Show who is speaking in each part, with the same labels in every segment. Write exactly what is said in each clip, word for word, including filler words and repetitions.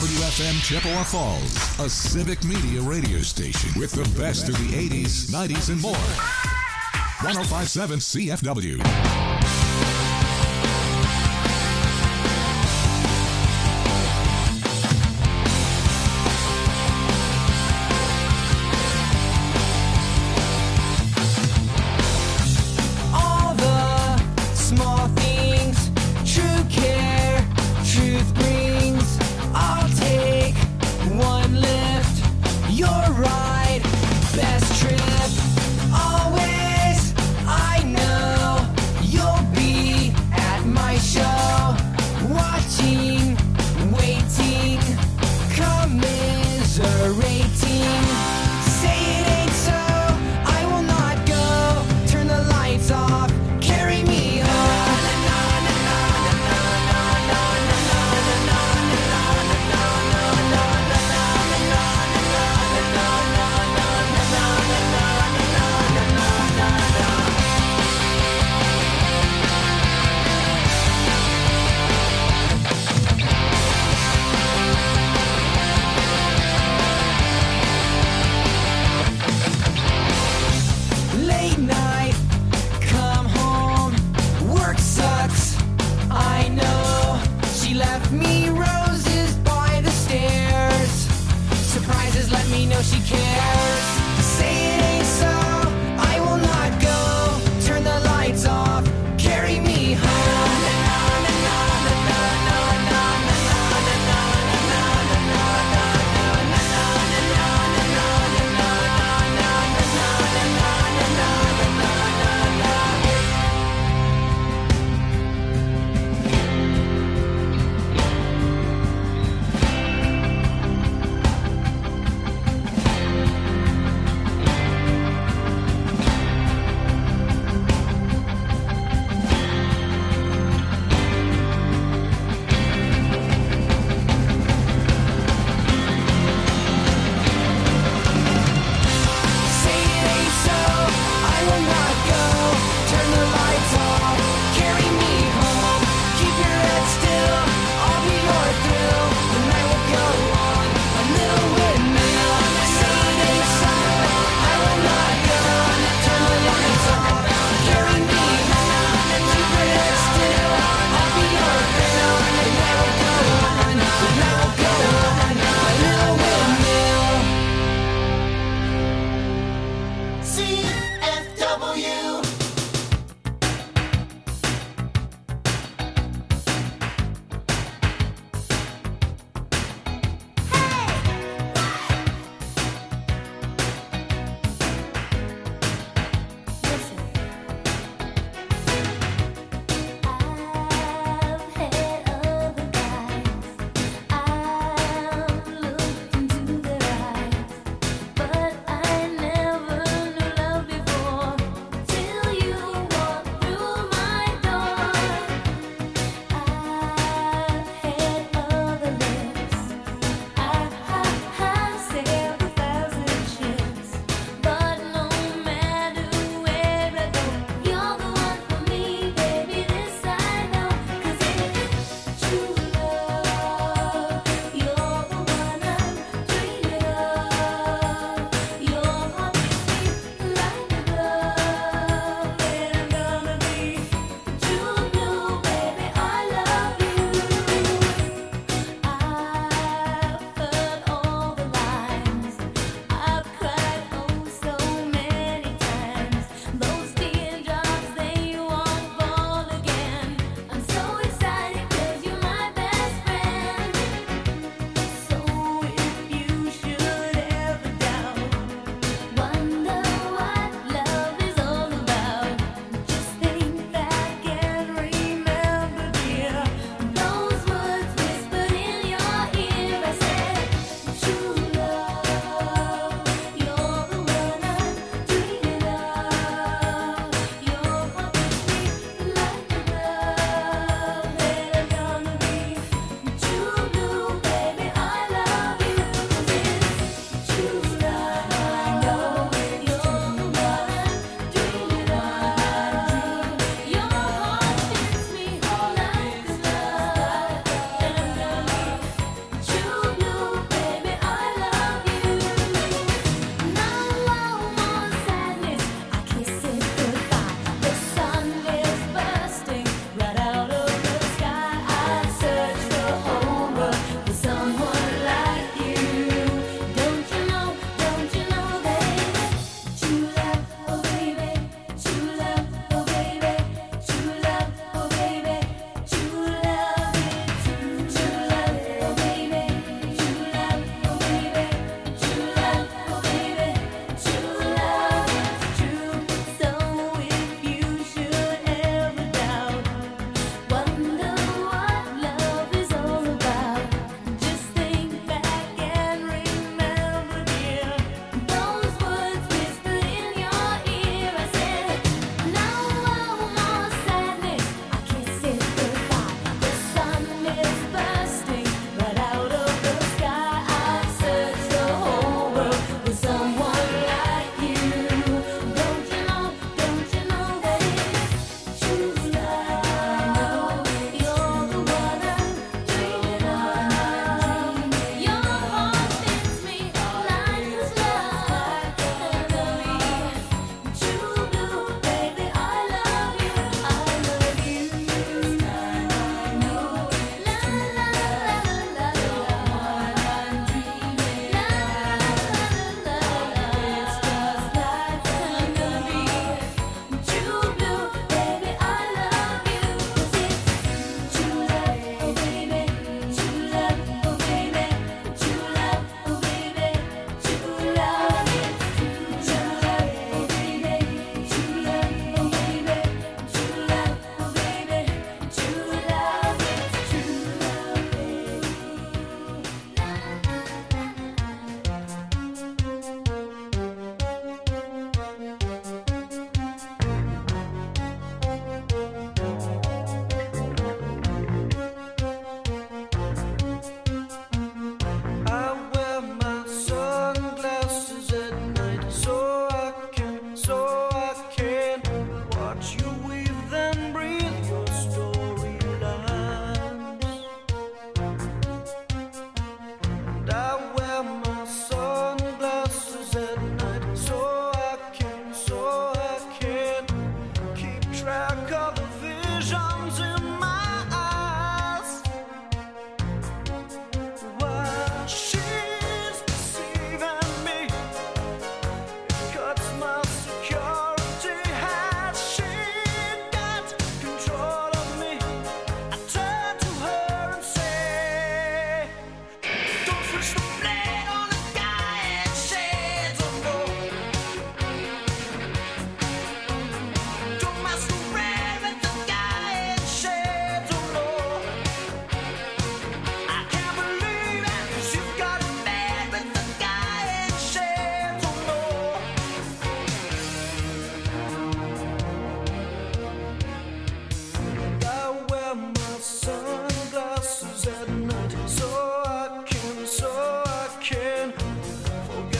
Speaker 1: W F M Chippewa Falls, a civic media radio station with the best of the eighties, nineties, and more. one oh five point seven C F W.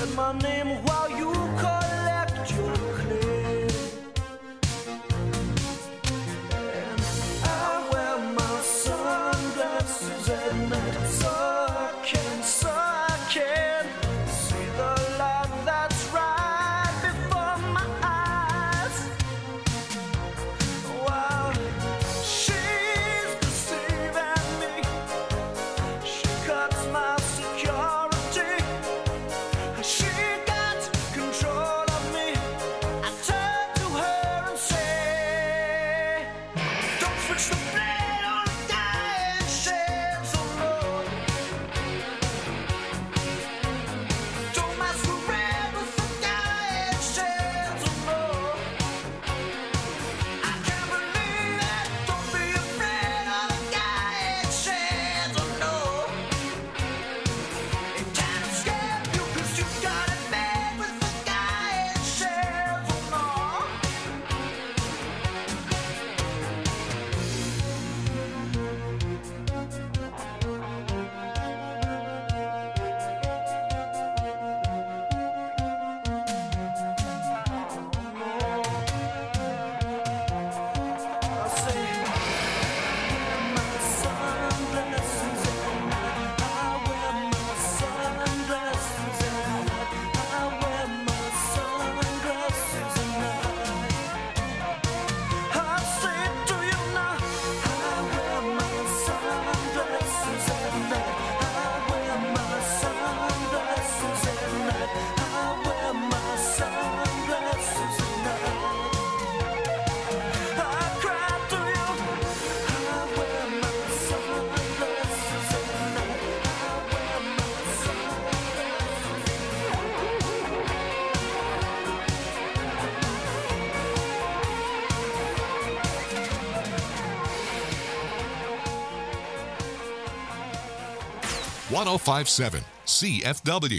Speaker 1: one oh five point seven C F W.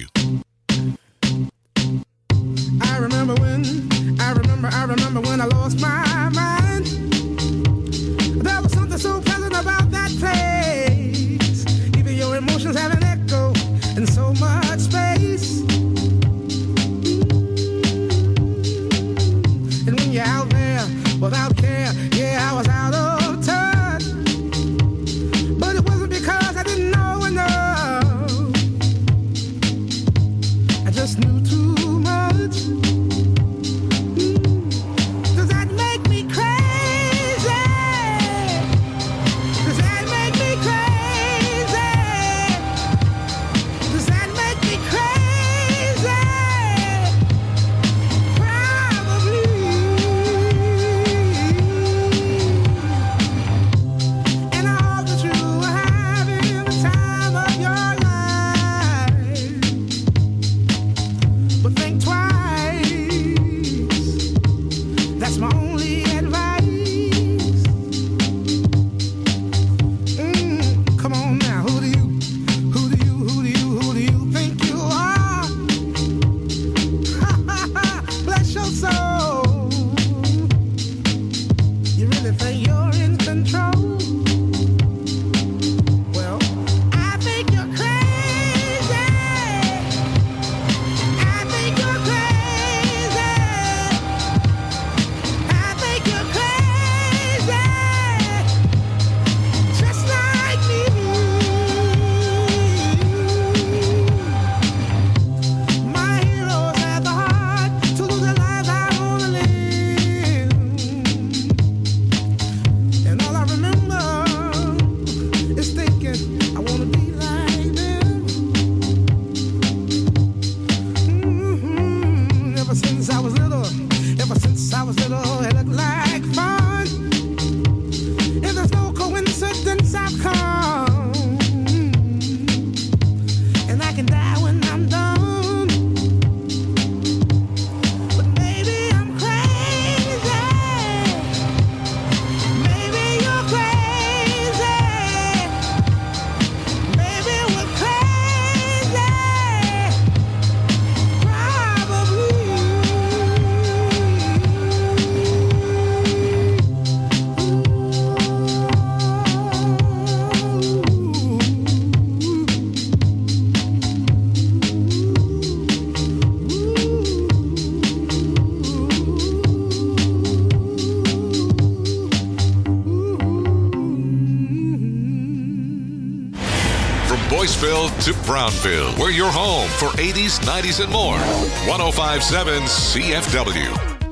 Speaker 2: I remember when, I remember, I remember when I lost my mind. There was something so pleasant about that place. Even your emotions have an echo in so much space. And when you're out there without care, yeah, I was out of touch. But it wasn't because I didn't know enough. I just knew too much. Mm. Does that make me crazy? Does that make me crazy? Does that make me crazy? Probably. And I hope that you are having the time of your life. But think twice. That's my only advice. Mm, come on now, who do you, who do you, who do you, who do you think you are? Bless your soul. You really think you're in control? Well, I think you're crazy. I think you're crazy. I think you're crazy. Just like me. My heroes had the heart to lose their lives. I wanna live. And all I remember is thinking, I wanna be like them. Mhm. Ever since I was little, ever since I was little, it looked like fun. If there's no coincidence, I've come. And I can die when I'm done. But maybe I'm crazy. Maybe you're crazy. Maybe we're crazy. Probably.
Speaker 1: Bakersfield to Brownville. We're your home for eighties, nineties, and more. one oh five point seven C F W.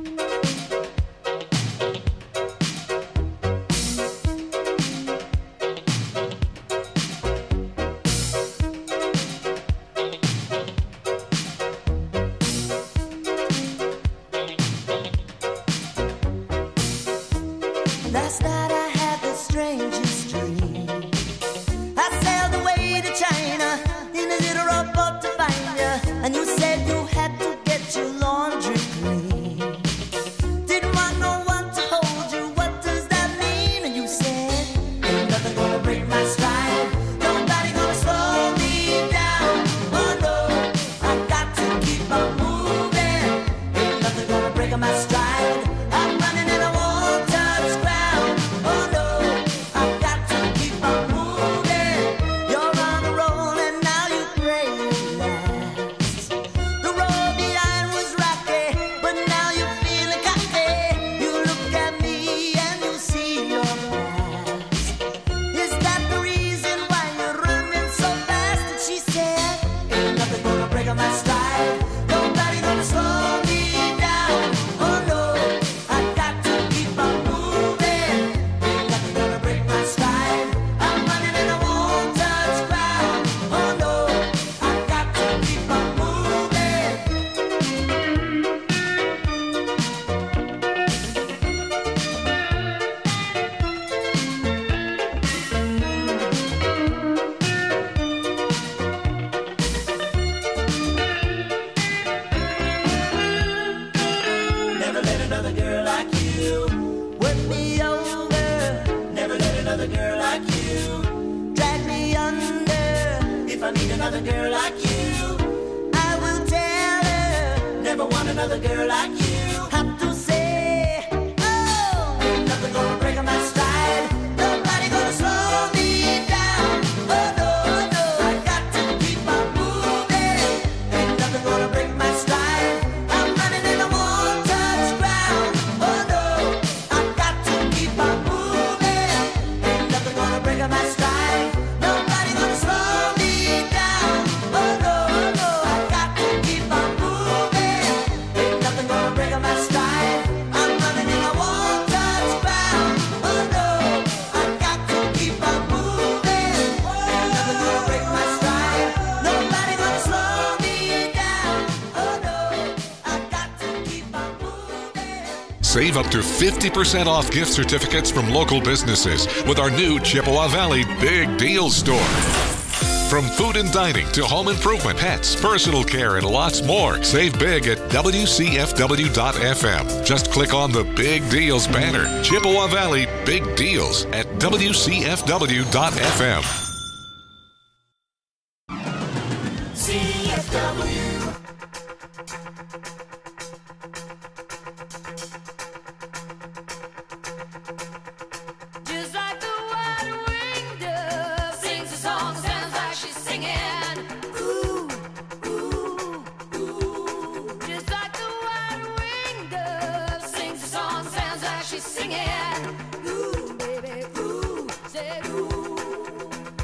Speaker 3: Last night I had the strangest dream. I sailed away to China in a little rowboat to find you, and you said you had to get your laundry clean. Didn't want no one to hold you. What does that mean? And you said, ain't nothing gonna break my stride. Nobody gonna slow me down. Oh no, I got to keep on moving. Ain't nothing gonna break my stride. I'm running and I won't touch ground. Oh no, I've got to keep on moving. You're on a roll and now you pray it lasts. The road behind was rocky, but now you're feeling cocky. You look at me and you see your past. Is that the reason why you're running so fast? And she said, ain't nothing gonna break my stride. Nobody gonna slow me down. Oh no, I got to keep on moving. Ain't nothing gonna break my stride. I'm running and I won't touch ground. Oh no, I got to keep on moving. Never let another girl like you work me over. Never let another girl like you drag me under. If I meet another girl like you, I will tell her. Never want another girl like you. Have to say, oh, ain't nothing gonna break my stride. Nobody gonna slow me down. Oh no, no, I got to keep on moving. Ain't nothing gonna break my stride. I'm running and I won't touch ground. Oh no, I got to keep on moving. Ain't nothing gonna break my stride. Nobody gonna slow me down. Oh no, no, I got to keep on moving. Ain't nothing gonna break my stride. I'm running and I won't touch ground. Oh no, I got to keep on moving. Ain't nothing gonna break my stride. Nobody gonna slow me down. Oh no, I got to keep on moving.
Speaker 1: Save up to fifty percent off gift certificates from local businesses with our new Chippewa Valley Big Deal Store. From food and dining to home improvement, pets, personal care, and lots more. Save big at W C F W dot F M. Just click on the Big Deals banner. Chippewa Valley Big Deals at W C F W dot F M.
Speaker 3: C F W.
Speaker 4: Just like the white-winged dove sings a song, sounds like she's singing. Ooh, ooh, ooh. Just like the white-winged dove sings a song, sounds like she's singing. Ooh, baby, ooh, say ooh.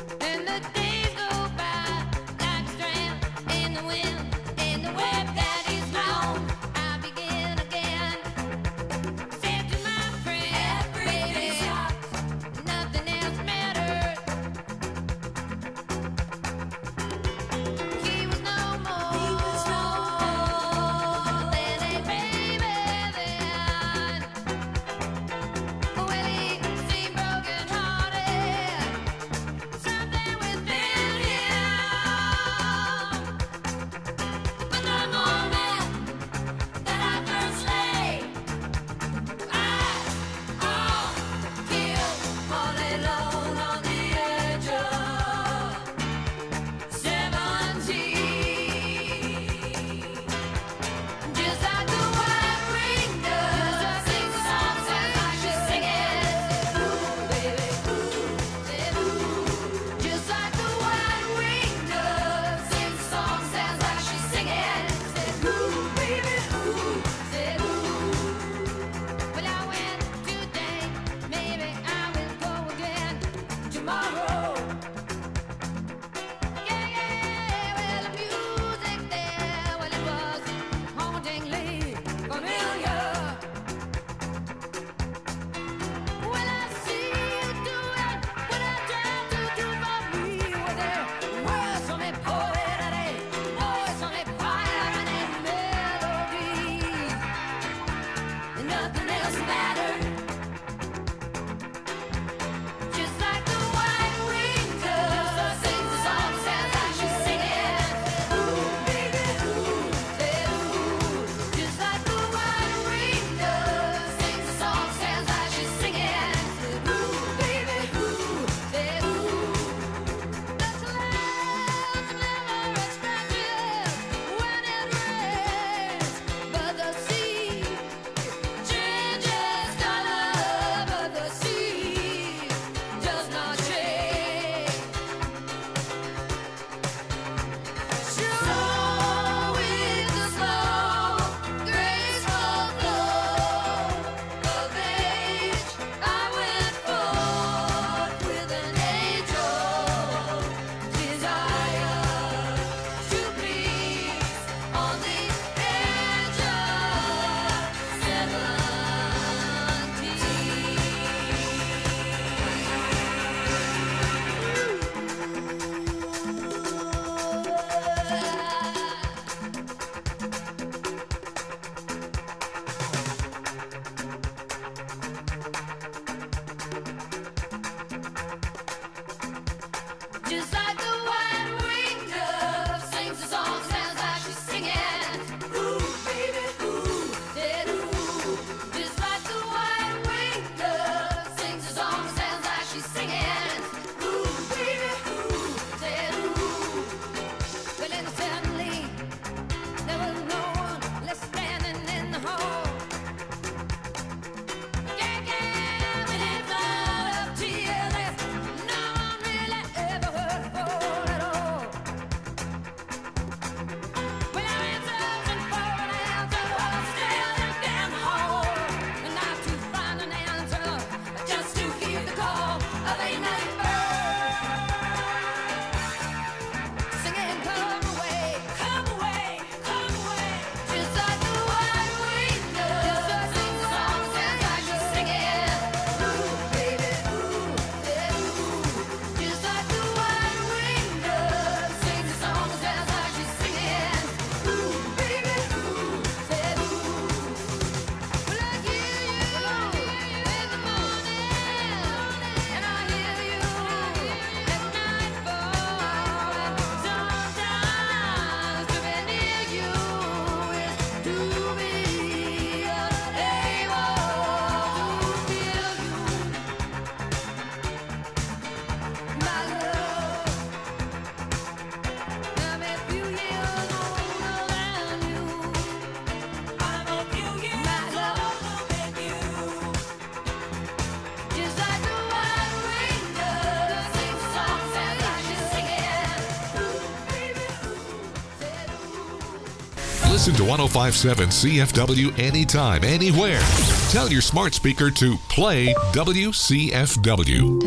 Speaker 1: Listen to ten fifty-seven C F W anytime, anywhere. Tell your smart speaker to play W C F W.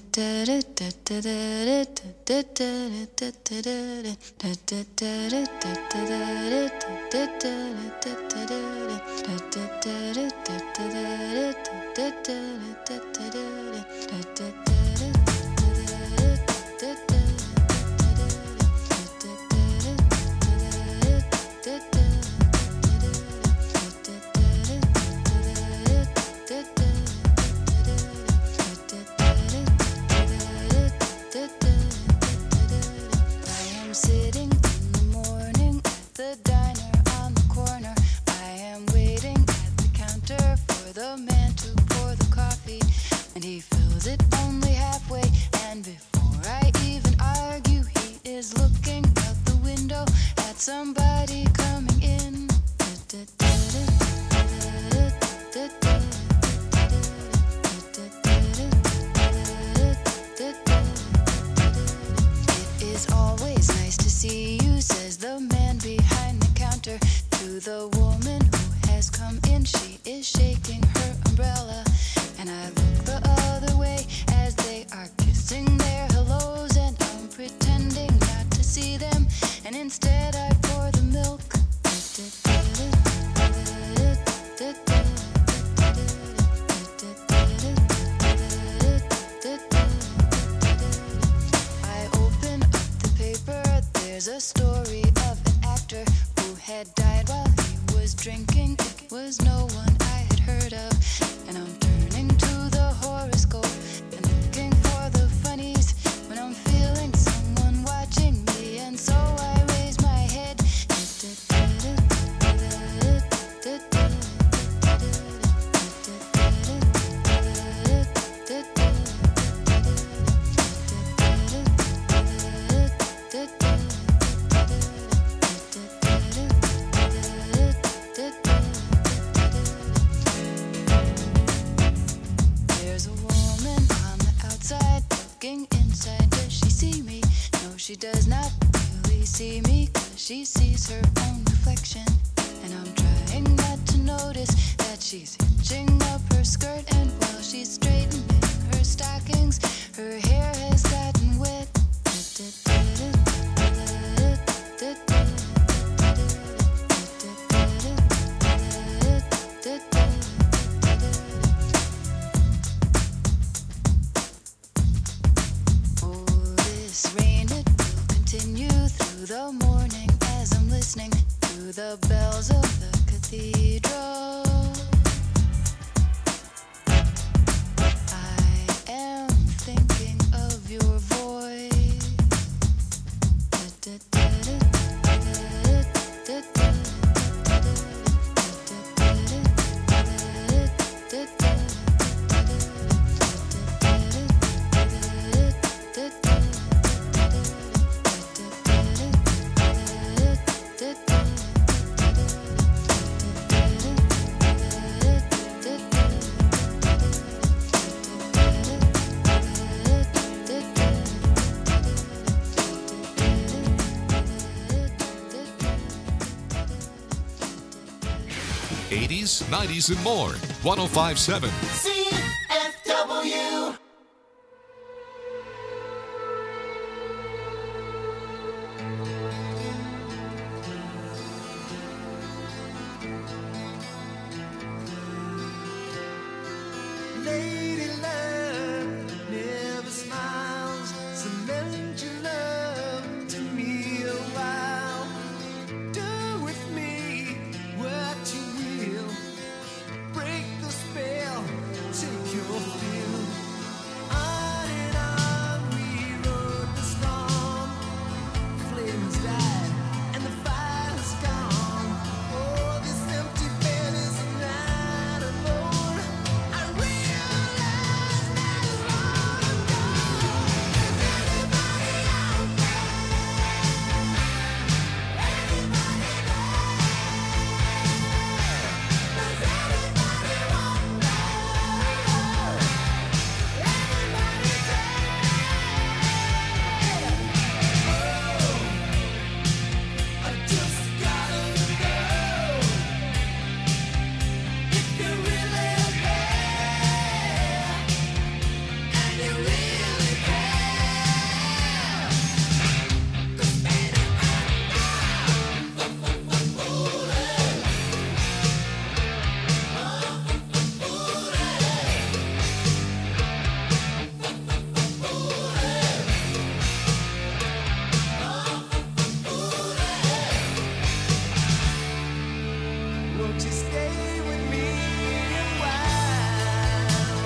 Speaker 5: Somebody coming in. It is always nice to see you, says the man behind the counter to the woman who has come in. She is shaking her umbrella, and I look the other way as they are kissing their hellos, and I'm pretending not to see them, and instead I pour the milk. I open up the paper, there's a story of an actor who had died while he was drinking. It was no one I had heard of, and I'm turning to the horoscope and looking for the funnies when I'm feeling someone watching me, and so I raise my head. There's a woman on the outside looking inside. Does she see me? No, she does not really see me, 'cause she sees her own reflection. And I'm trying not to notice that she's hitching up her skirt, and while she's straightening her stockings, her hair has gotten wet. Oh, this rain, it will continue through the morning as I'm listening to the bells of the cathedral. I am thinking of your voice.
Speaker 1: eighties, nineties, and more. ten fifty-seven.
Speaker 6: C F W.
Speaker 7: Lady love never smiles, so lend your love to me a while. Do with me what you will, break the spell, Won't you stay with me a while?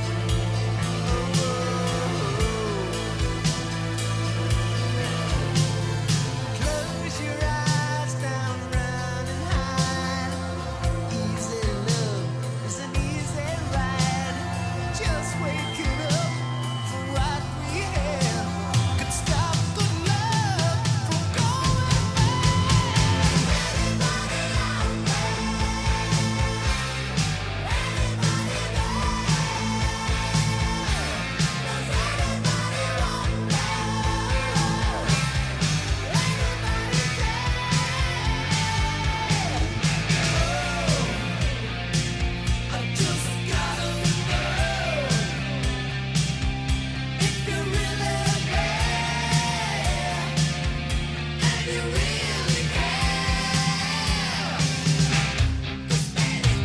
Speaker 7: Close your eyes down, round and high. Easy love is an easy ride. Just waking up for what we have could stop good love from going bad. Anybody out there? Anybody there? Does anybody want love? Anybody care? I just gotta know if you really care, and you really care. Just let it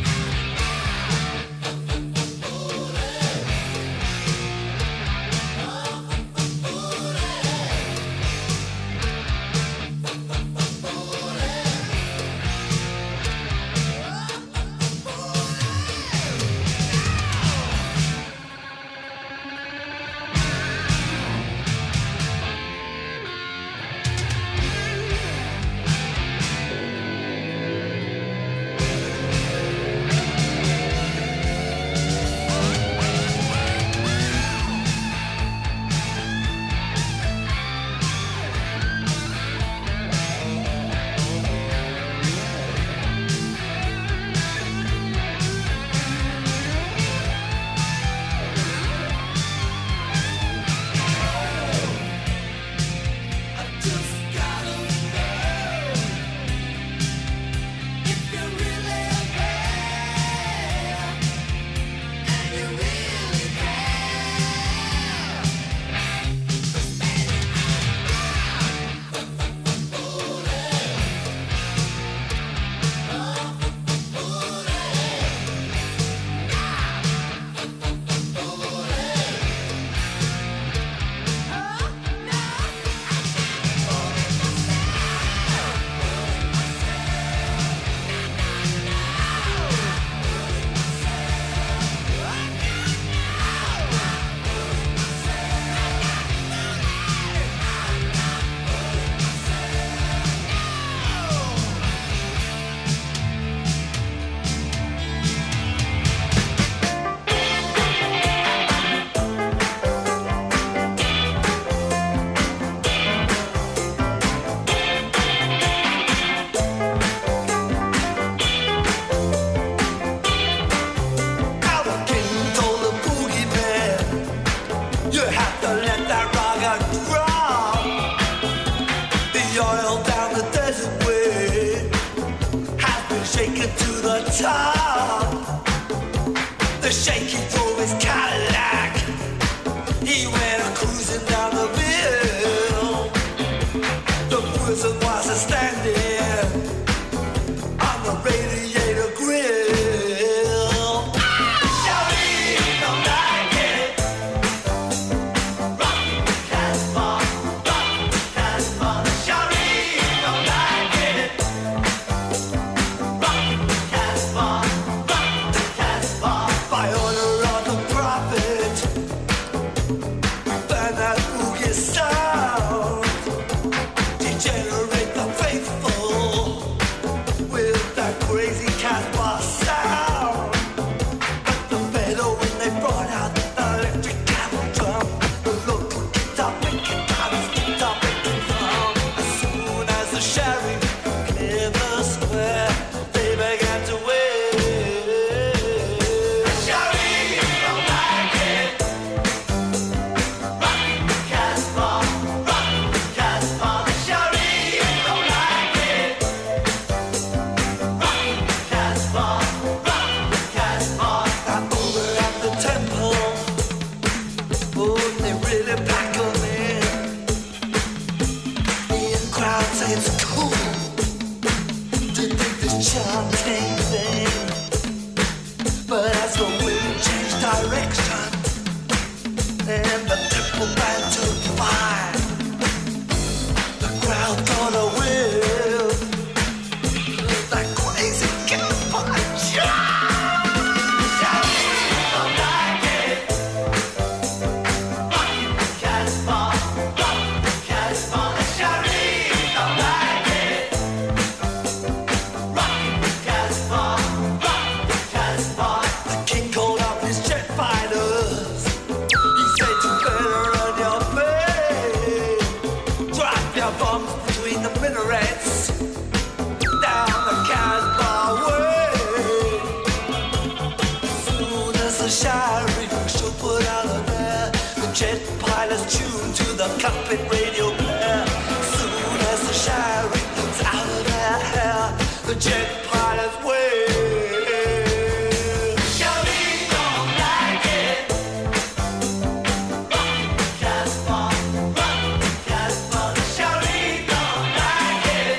Speaker 8: top. The shaky drove his Cadillac. He went cruising down the bill. The prison was a standing on the radiator grill. Shawty don't like it. Rock the Casbah, rock the Casbah. Shawty don't like it. Rock the Casbah, rock the Casbah. By order of the prophet, burn that boogie sound. Degenerate the faithful with that crazy Casbah sound. But the better when they brought out the electric camel drum, the local guitar making times, guitar making drum. As soon as the sheriff cleared the square, they began to wave. Sheriff don't like it. Rock the Casbah, rock the Casbah. The sheriff don't like it. Rock the Casbah, rock the Casbah. And over at the temple, oh, they really pack 'em in. The in crowd say it's cool to do this chanting thing. But as the wind changed direction and the temple band took fire, the crowd got a whiff. That crazy Casbah clapping radio player. Soon as the shower is out of their hair, the jet pilot's way. Shawty don't like it. Rock Casbah, rock Casbah. Shawty don't like it.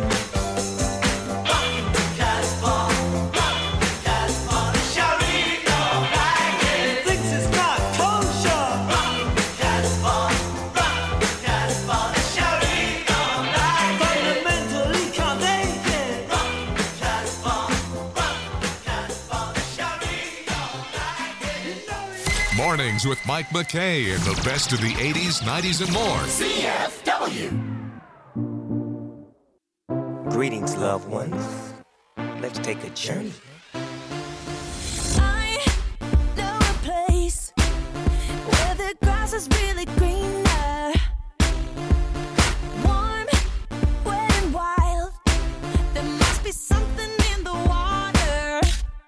Speaker 8: Rock Casbah, rock Casbah. Shawty don't like it. Thinks it's not kosher. Rock Casbah, rock Casbah. Shawty don't like it. Fundamentally condemned. Rock Casbah, rock Casbah. Shawty don't like it.
Speaker 1: Mornings with Mike McKay and the best of the eighties, nineties, and more.
Speaker 6: C F W.
Speaker 9: Greetings, loved ones. Let's take a journey.
Speaker 4: I know a place where the grass is really greener, warm, wet and wild. There must be something in the water.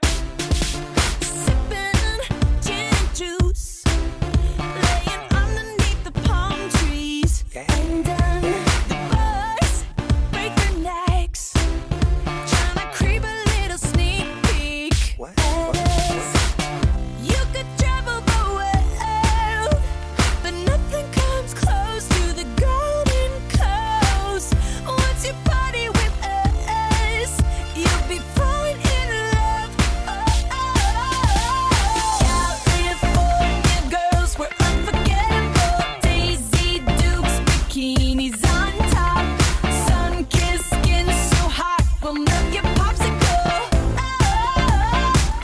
Speaker 4: Sipping gin and juice, laying underneath the palm trees. And then the birds break their necks, trying to creep a little sneak peek.
Speaker 9: What?
Speaker 4: As you could travel the world, but nothing comes close to the golden coast. Once you party with us, you'll be falling in love. Oh, oh. California girls were unforgettable. Daisy Dukes, bikinis on top, sun-kissed skin so hot will melt your popsicle. Oh, oh,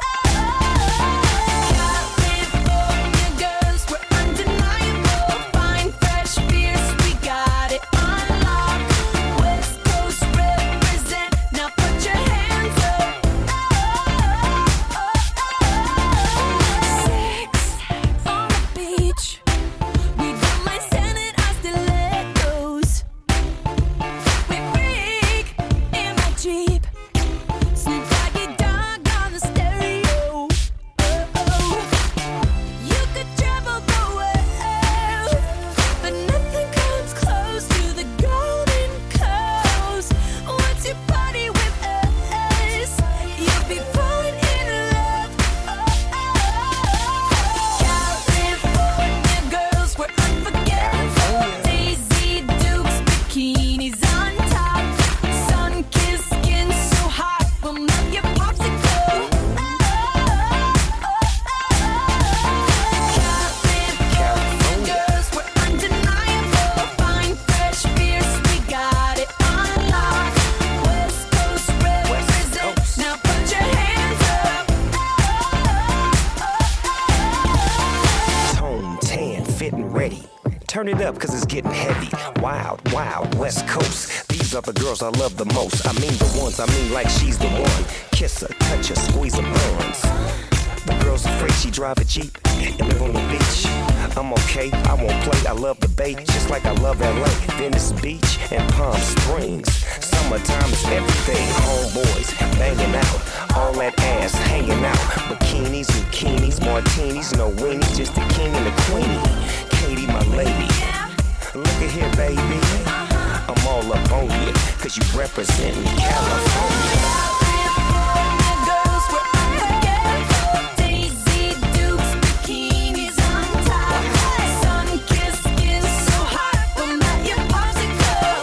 Speaker 4: oh. California girls were undeniable. Fine, fresh beers, we got it on lock. West Coast represent, now put your hands up. Oh, oh, oh. Sex on the beach, we don't mind standing our stilettos. We freak in my Jeep, Snoop Doggy Dogg on the stereo. Oh, oh. You could travel the world, but nothing comes close to the golden coast. Once you party with us, you'll be falling in love. Oh, oh. California girls were unforgettable. Daisy Dukes, bikinis on top, sun-kissed skin so hot will melt your popsicle. Oh, oh, oh. California girls were undeniable. Fine, fresh beers, we got it on lock. West Coast represent, now put your hands up.
Speaker 9: Tone tan, fit and ready. Turn it up, cause it's getting heavy. Wild, wild, West Coast. These are the girls I love the most. I mean the ones, I mean like she's the one. Kiss her, touch her, squeeze her buns. The girl's afraid she drive a Jeep and live on the beach. I'm okay, I won't play, I love the bay, just like I love L A, Venice Beach, and Palm Springs. Summertime is everything, homeboys banging out, all that ass hanging out. Bikinis, zucchinis, martinis, no weenies, just the king and the queenie. Katie, my lady, look at here, baby. I'm all up on you, cause you represent California.
Speaker 4: California girls were unforgettable. Daisy Dukes, bikinis on top, sun-kissed skin so hot will melt your popsicle.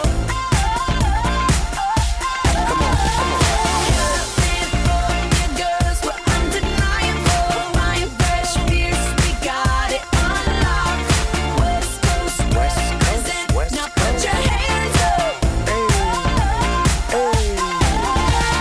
Speaker 4: California girls were undeniable. Fine, fresh beers, we got it on lock. West Coast represent, now put your hands up.
Speaker 9: Hey, hey.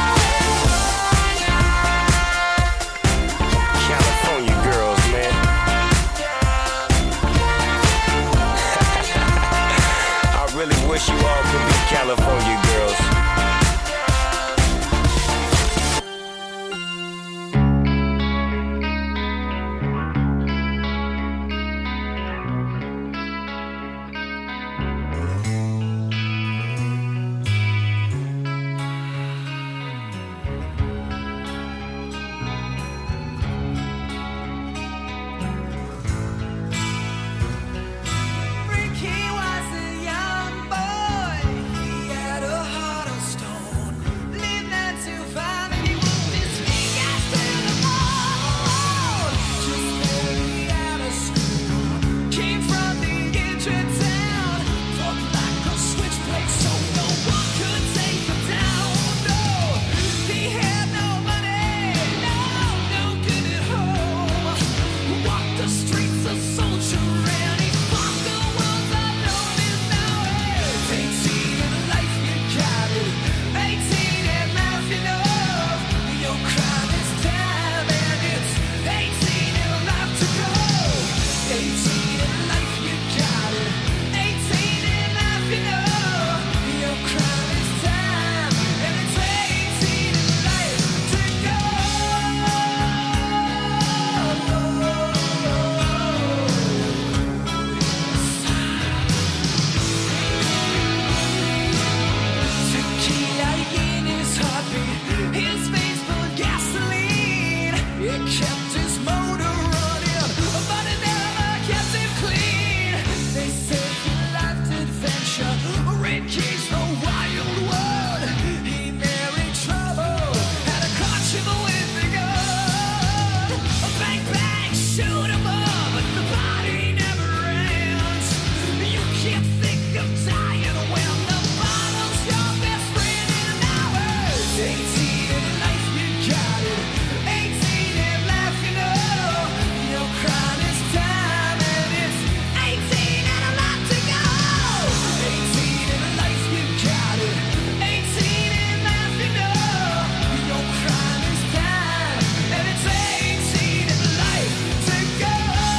Speaker 7: eighteen in life, you got it. eighteen in life, you know. Your crime is time, and it's eighteen and a lot to go. eighteen in life, you got it. eighteen in life, you know. Your crime is time, and it's eighteen in life to go.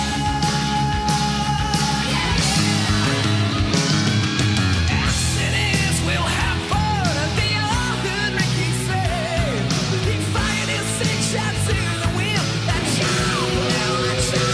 Speaker 7: Accidents will happen, the old good Ricky said. He fired his six shots in the wind. That's you, that's you.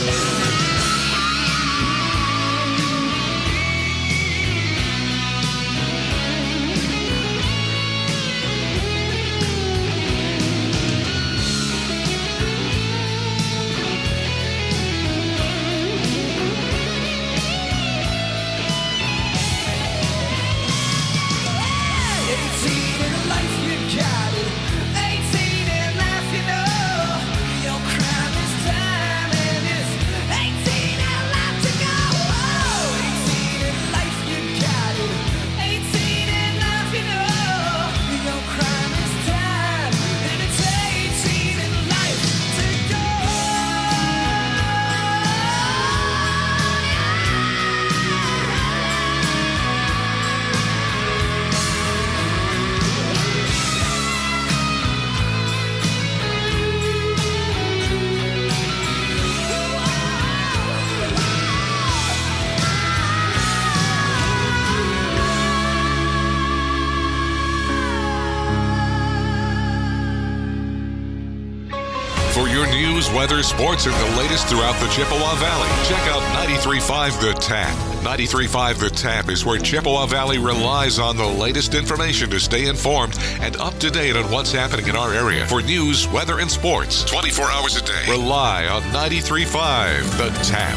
Speaker 7: eighteen in life, you got it. eighteen in life, you know. Your crime is time, and it's eighteen and a lot to go. Oh, eighteen in life, you got it. eighteen in life, you know. Your crime is time, and it's eighteen in life to go.
Speaker 1: For your news, weather, sports, and the latest throughout the Chippewa Valley, check out ninety-three point five The Tap. ninety-three point five The Tap is where Chippewa Valley relies on the latest information to stay informed and up to date on what's happening in our area. For news, weather, and sports, twenty-four hours a day, rely on ninety-three point five The Tap.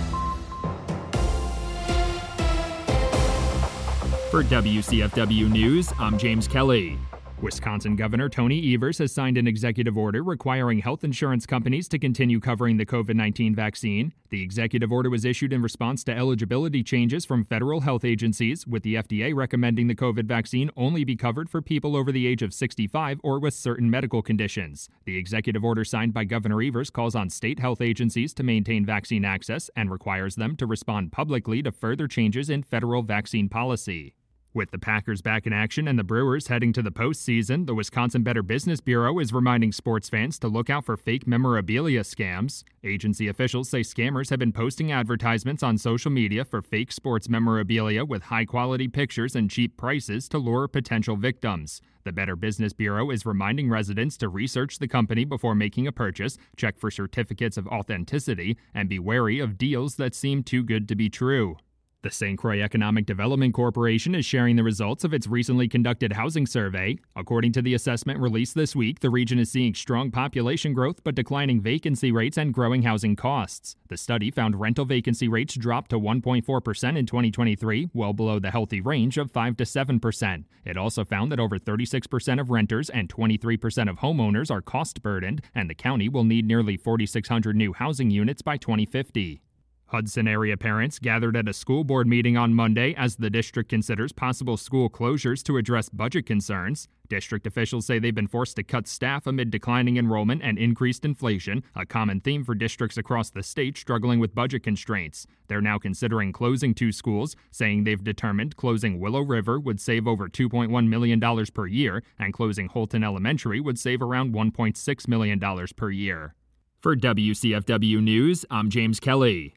Speaker 10: For W C F W News, I'm James Kelly. Wisconsin Governor Tony Evers has signed an executive order requiring health insurance companies to continue covering the covid nineteen vaccine. The executive order was issued in response to eligibility changes from federal health agencies, with the F D A recommending the COVID vaccine only be covered for people over the age of sixty-five or with certain medical conditions. The executive order signed by Governor Evers calls on state health agencies to maintain vaccine access and requires them to respond publicly to further changes in federal vaccine policy. With the Packers back in action and the Brewers heading to the postseason, the Wisconsin Better Business Bureau is reminding sports fans to look out for fake memorabilia scams. Agency officials say scammers have been posting advertisements on social media for fake sports memorabilia with high-quality pictures and cheap prices to lure potential victims. The Better Business Bureau is reminding residents to research the company before making a purchase, check for certificates of authenticity, and be wary of deals that seem too good to be true. The Saint Croix Economic Development Corporation is sharing the results of its recently conducted housing survey. According to the assessment released this week, the region is seeing strong population growth but declining vacancy rates and growing housing costs. The study found rental vacancy rates dropped to one point four percent in twenty twenty-three, well below the healthy range of five to seven percent. It also found that over thirty-six percent of renters and twenty-three percent of homeowners are cost-burdened, and the county will need nearly forty-six hundred new housing units by twenty fifty. Hudson area parents gathered at a school board meeting on Monday as the district considers possible school closures to address budget concerns. District officials say they've been forced to cut staff amid declining enrollment and increased inflation, a common theme for districts across the state struggling with budget constraints. They're now considering closing two schools, saying they've determined closing Willow River would save over two point one million dollars per year, and closing Holton Elementary would save around one point six million dollars per year. For W C F W News, I'm James Kelly.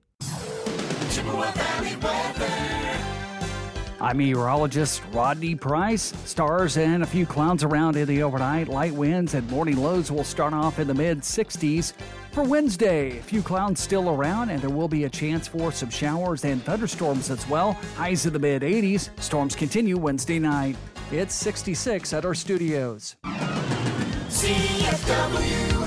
Speaker 11: I'm meteorologist Rodney Price. Stars and a few clouds around in the overnight. Light winds and morning lows will start off in the mid sixties. For Wednesday, a few clouds still around, and there will be a chance for some showers and thunderstorms as well. Highs in the mid eighties. Storms continue Wednesday night. It's sixty-six at our studios.
Speaker 6: C F W.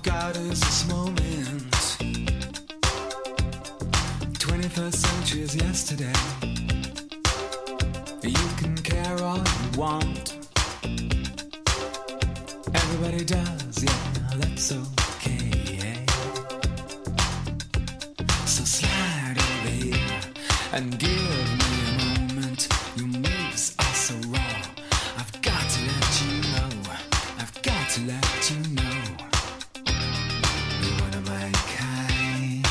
Speaker 7: Is this moment twenty-first century is young.
Speaker 12: yesterday. You can care all you want. Everybody does, yeah, that's okay. So slide over here and give me a moment. Your moves are so raw. I've got to let you know. I've got to let you know. You're one of my kind.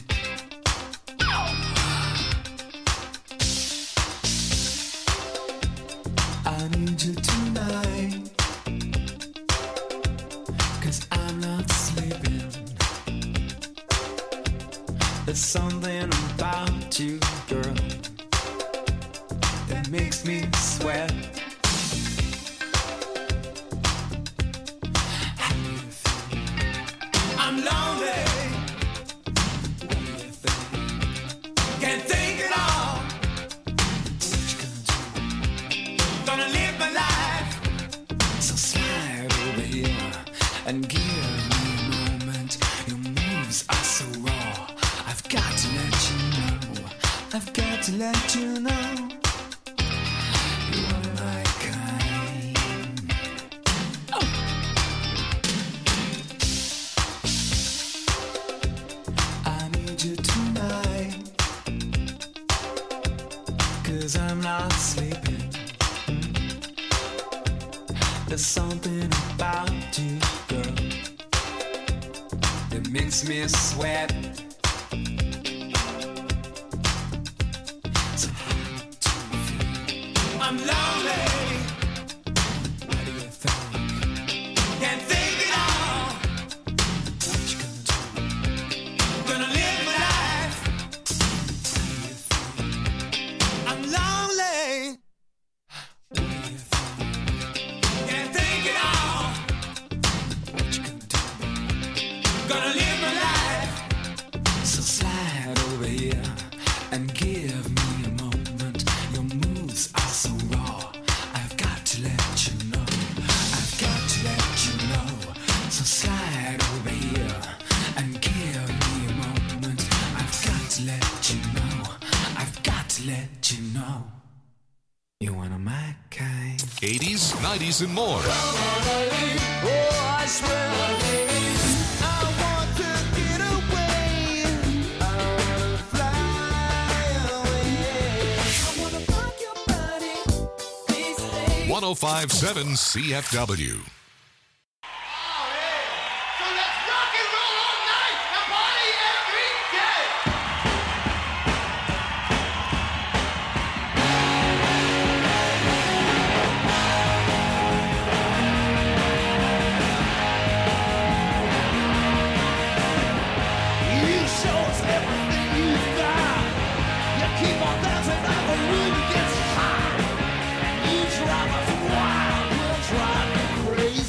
Speaker 12: I need you tonight. Cause I'm not sleeping. There's something about you, girl, that makes me sweat. How do you feel? I'm lonely. What do you think? Can't think at all. What you gonna do? Gonna live my life. So slide over here and give me a moment. Your moves are so raw. I've got to let you know. I've got to let you know. You are my kind. Oh. I need you tonight. Cause I'm not sleeping. There's something about you, girl, that makes me sweat. So how do you feel? I'm lonely. What do you think? Can't think at all. What you gonna do? Gonna live my life. How do you feel? I'm lonely. What do you think? Can't think at all. What you gonna do? Gonna live my life. So slide over here and give me a moment. Your moves are so raw. I've got to let you know. I've got to let you know. So slide over here and give me a moment. I've got to let you know. I've got to let you know. You're one of my kind.
Speaker 1: eighties, nineties, and more.
Speaker 7: Oh, I swear I want to get away. I wanna fly away. I wanna rock your body. Please stay.
Speaker 1: one oh five point seven C F W.
Speaker 6: So let's rock and roll all night and party every day.
Speaker 7: You show us everything you've got. You keep on dancing and the room gets hot. You drive us wild, we'll drive you crazy.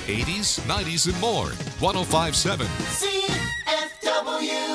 Speaker 1: eighties, nineties, and more. ten fifty-seven
Speaker 7: C F W.